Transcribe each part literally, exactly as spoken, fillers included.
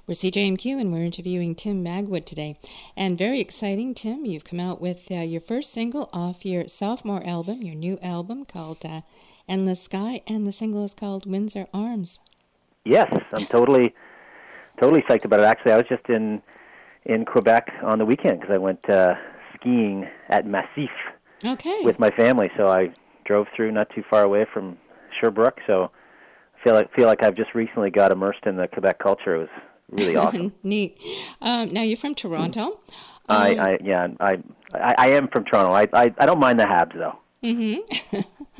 We're C J M Q and we're interviewing Tim Magwood today. And very exciting, Tim, you've come out with uh, your first single off your sophomore album, your new album called uh, Endless Sky, and the single is called Windsor Arms. Yes, I'm totally, totally psyched about it. Actually, I was just in in Quebec on the weekend because I went uh, skiing at Massif okay. with my family. So I drove through not too far away from Sherbrooke. So I feel like feel like I've just recently got immersed in the Quebec culture. It was really awesome. Neat. Um, now you're from Toronto. Um, I, I yeah I, I I am from Toronto. I I, I don't mind the Habs though. Mm-hmm.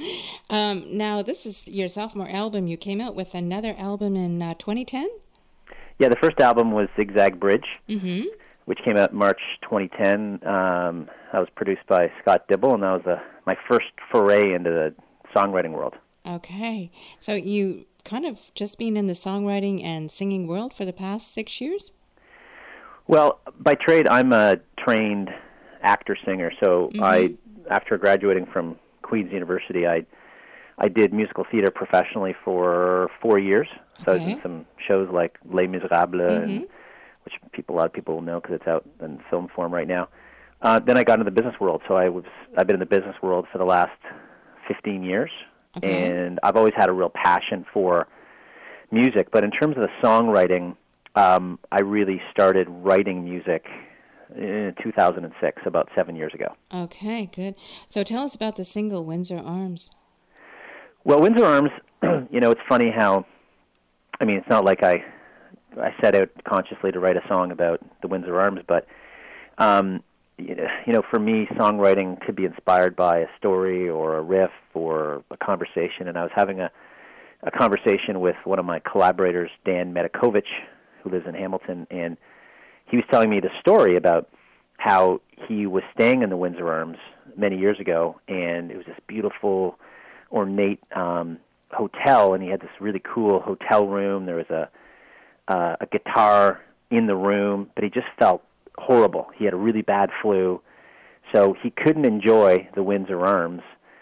um, now this is your sophomore album. You came out with another album in uh, twenty ten. Yeah, the first album was Zigzag Bridge, mm-hmm. which came out March twenty ten. Um, that was produced by Scott Dibble, and that was a, my first foray into the songwriting world. Okay, so you kind of just been in the songwriting and singing world for the past six years? Well, by trade, I'm a trained actor-singer. So mm-hmm. I, after graduating from Queen's University, I I did musical theater professionally for four years. So okay. I was in some shows like Les Miserables, mm-hmm. and, which people, a lot of people will know because it's out in film form right now. Uh, then I got into the business world. So I was I've been in the business world for the last fifteen years. Okay. And I've always had a real passion for music. But in terms of the songwriting, um, I really started writing music in two thousand six, about seven years ago. Okay, good. So tell us about the single, Windsor Arms. Well, Windsor Arms, you know, it's funny how, I mean, it's not like I I set out consciously to write a song about the Windsor Arms, but, um, you know, for me, songwriting could be inspired by a story or a riff or a conversation. And I was having a, a conversation with one of my collaborators, Dan Medikovich, who lives in Hamilton, and he was telling me the story about how he was staying in the Windsor Arms many years ago, and it was this beautiful, ornate um, hotel, and he had this really cool hotel room. There was a uh, a guitar in the room, but he just felt horrible. He had a really bad flu, so he couldn't enjoy the Windsor Arms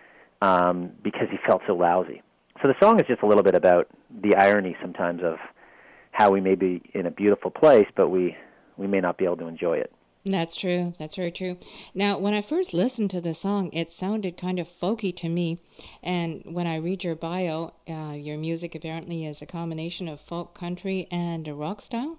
um, because he felt so lousy. So the song is just a little bit about the irony sometimes of how we may be in a beautiful place, but we, we may not be able to enjoy it. That's true. That's very true. Now, when I first listened to the song, it sounded kind of folky to me. And when I read your bio, uh, your music apparently is a combination of folk, country, and a rock style?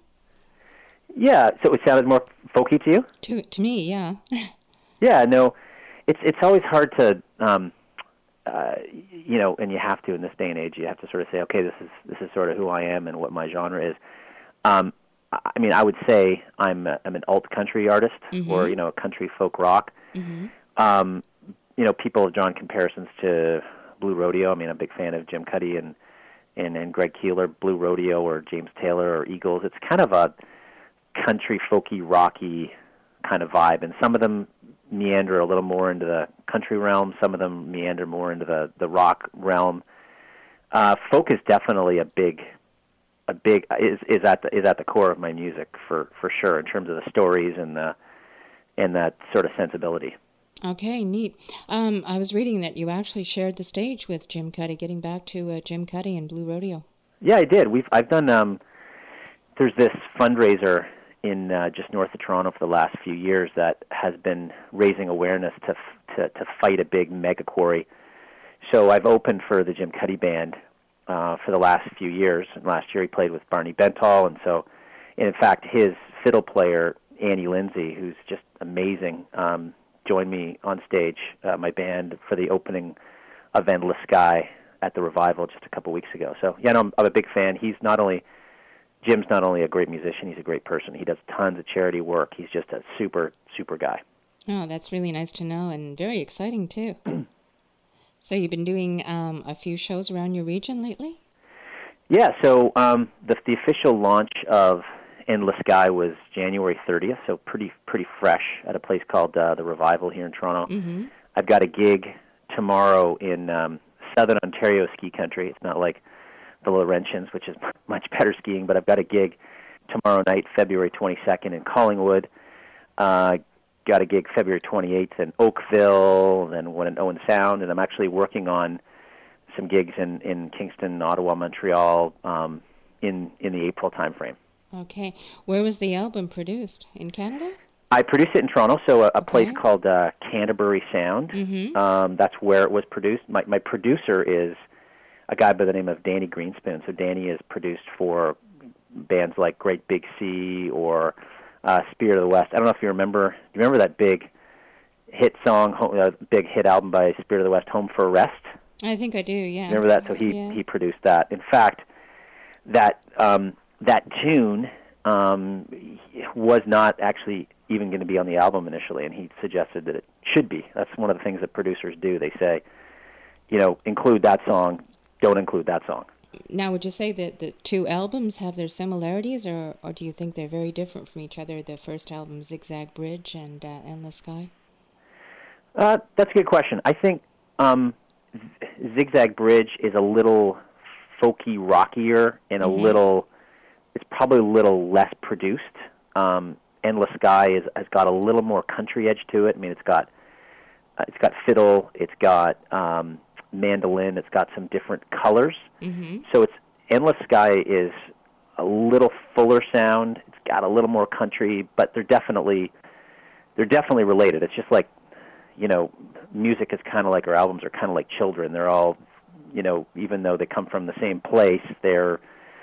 Yeah, so it sounded more folky to you? To to me, yeah. yeah, no, it's it's always hard to, um, uh, you know, and you have to in this day and age. You have to sort of say, okay, this is this is sort of who I am and what my genre is. Um, I mean, I would say I'm a, I'm an alt country artist, mm-hmm. or you know, a country folk rock. Mm-hmm. Um, you know, people have drawn comparisons to Blue Rodeo. I mean, I'm a big fan of Jim Cuddy and and and Greg Keeler, Blue Rodeo, or James Taylor, or Eagles. It's kind of a country folky, rocky kind of vibe, and some of them meander a little more into the country realm. Some of them meander more into the the rock realm. Uh, folk is definitely a big. A big is is at the is at the core of my music for, for sure in terms of the stories and the and that sort of sensibility. Okay, neat. Um, I was reading that you actually shared the stage with Jim Cuddy. Getting back to uh, Jim Cuddy and Blue Rodeo. Yeah, I did. We've I've done. Um, there's this fundraiser in uh, just north of Toronto for the last few years that has been raising awareness to to to fight a big mega quarry. So I've opened for the Jim Cuddy Band. Uh, for the last few years. And last year he played with Barney Bentall, and so, and in fact, his fiddle player, Annie Lindsay, who's just amazing, um, joined me on stage, uh, my band, for the opening of Endless Sky at the Revival just a couple weeks ago. So, yeah, no, I'm, I'm a big fan. He's not only, Jim's not only a great musician, he's a great person. He does tons of charity work. He's just a super, super guy. Oh, that's really nice to know, and very exciting, too. So you've been doing um, a few shows around your region lately? Yeah, so um, the, the official launch of Endless Sky was January thirtieth, so pretty pretty fresh at a place called uh, the Revival here in Toronto. Mm-hmm. I've got a gig tomorrow in um, southern Ontario ski country. It's not like the Laurentians, which is much better skiing, but I've got a gig tomorrow night, February twenty-second, in Collingwood. Uh, got a gig February twenty-eighth in Oakville, then one in Owen Sound, and I'm actually working on some gigs in, in Kingston, Ottawa, Montreal um, in in the April timeframe. Okay. Where was the album produced? In Canada? I produced it in Toronto, so a, a place Okay. called uh, Canterbury Sound. Mm-hmm. Um, that's where it was produced. My, my producer is a guy by the name of Danny Greenspoon. So Danny is produced for bands like Great Big Sea or uh, Spirit of the West. I don't know if you remember. Do you remember that big hit song, uh, big hit album by Spirit of the West, Home for a Rest? I think I do, yeah. Remember that? So he Yeah. he produced that. In fact, that um, that tune um, was not actually even going to be on the album initially, and he suggested that it should be. That's one of the things that producers do. They say, you know, include that song, don't include that song. Now, would you say that the two albums have their similarities, or, or do you think they're very different from each other, the first album, Zigzag Bridge, and uh, Endless Sky? Uh, that's a good question. I think um, Zigzag Bridge is a little folky, rockier, and a Mm-hmm. little, it's probably a little less produced. Um, Endless Sky is, has got a little more country edge to it. I mean, it's got uh, it's got fiddle, it's got um, mandolin, it's got some different colors. Mm-hmm. So it's Endless Sky is a little fuller sound. It's got a little more country, but they're definitely they're definitely related. It's just like, you know, music is kind of like, our albums are kind of like children. They're all, you know, even though they come from the same place, they're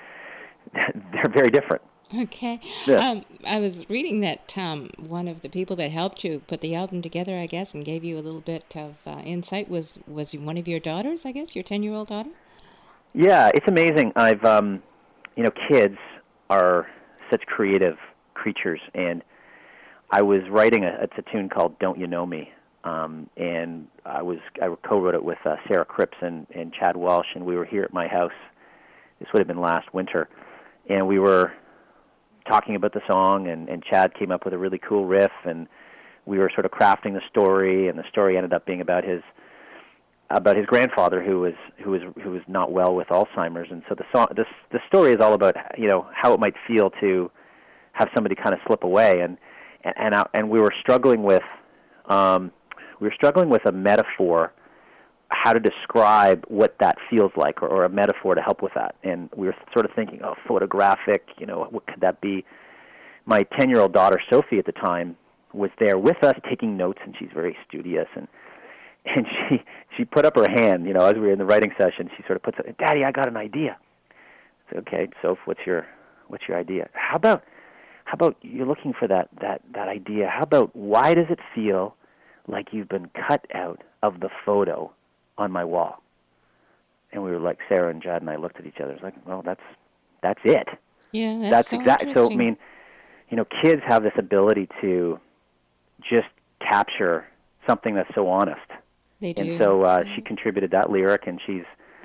they're very different. Okay. Yeah. Um, I was reading that um, one of the people that helped you put the album together, I guess, and gave you a little bit of uh, insight was was one of your daughters, I guess, your ten-year-old daughter? Yeah, it's amazing. I've, um, you know, kids are such creative creatures, and I was writing a, it's a tune called "Don't You Know Me," um, and I was I co-wrote it with uh, Sarah Cripps and, and Chad Walsh, and we were here at my house. This would have been last winter, and we were talking about the song, and, and Chad came up with a really cool riff, and we were sort of crafting the story, and the story ended up being about his about his grandfather who was who was who was not well with Alzheimer's, and so the song this the story is all about, you know, how it might feel to have somebody kind of slip away, and and and, I, and we were struggling with um, we were struggling with a metaphor, how to describe what that feels like, or, or a metaphor to help with that. And we were sort of thinking, oh, photographic, you know, what could that be? My ten-year-old daughter, Sophie, at the time, was there with us taking notes, and she's very studious. And and she she put up her hand, you know, as we were in the writing session. She sort of puts it, Daddy, I got an idea. I said, okay, Soph, what's your what's your idea? How about how about you're looking for that that that idea? How about, why does it feel like you've been cut out of the photo on my wall? And we were like, Sarah and Jad and I looked at each other. It's like, well, that's that's it. Yeah, that's, That's so exactly. So I interesting. mean, you know, kids have this ability to just capture something that's so honest. They do. And so uh, she contributed that lyric, and she's.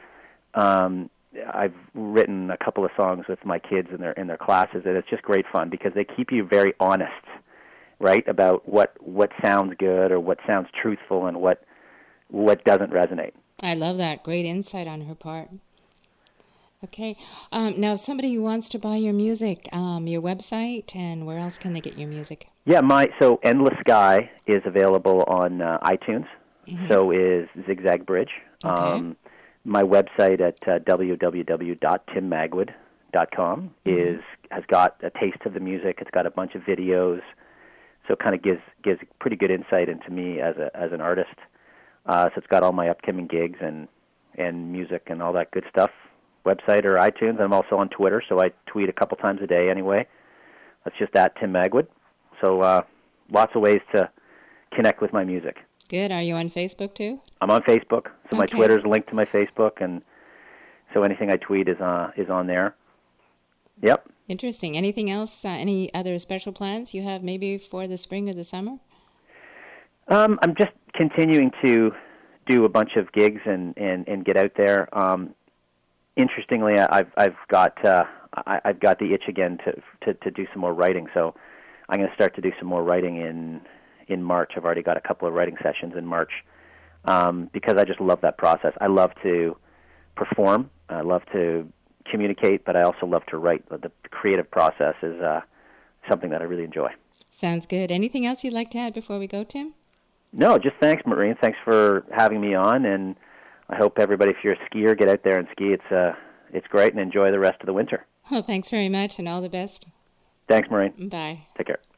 Um, I've written a couple of songs with my kids in their in their classes, and it's just great fun because they keep you very honest, right, about what what sounds good or what sounds truthful and what what doesn't resonate. I love that. Great insight on her part. Okay. Um, now, if somebody who wants to buy your music, um, your website, and where else can they get your music? Yeah, my so Endless Sky is available on uh, iTunes. Mm-hmm. So is Zigzag Bridge. Okay. Um, my website at uh, w w w dot tim magwood dot com Mm-hmm. is has got a taste of the music. It's got a bunch of videos, so it kind of gives gives pretty good insight into me as a as an artist. Uh, so it's got all my upcoming gigs and and music and all that good stuff. Website or iTunes. I'm also on Twitter, so I tweet a couple times a day anyway. That's just at Tim Magwood. So uh, lots of ways to connect with my music. Good. Are you on Facebook too? I'm on Facebook, so my Okay. Twitter's linked to my Facebook, and so anything I tweet is uh, is on there. Yep. Interesting. Anything else? Uh, any other special plans you have maybe for the spring or the summer? Um, I'm just continuing to do a bunch of gigs and, and, and get out there. Um, interestingly, I've I've got uh, I, I've got the itch again to, to to do some more writing. So I'm going to start to do some more writing in in March. I've already got a couple of writing sessions in March um, because I just love that process. I love to perform. I love to communicate, but I also love to write. The creative process is uh, something that I really enjoy. Sounds good. Anything else you'd like to add before we go, Tim? No, just thanks, Maureen. Thanks for having me on, and I hope everybody, if you're a skier, get out there and ski. It's uh, it's great, and enjoy the rest of the winter. Well, thanks very much, and all the best. Thanks, Maureen. Bye. Take care.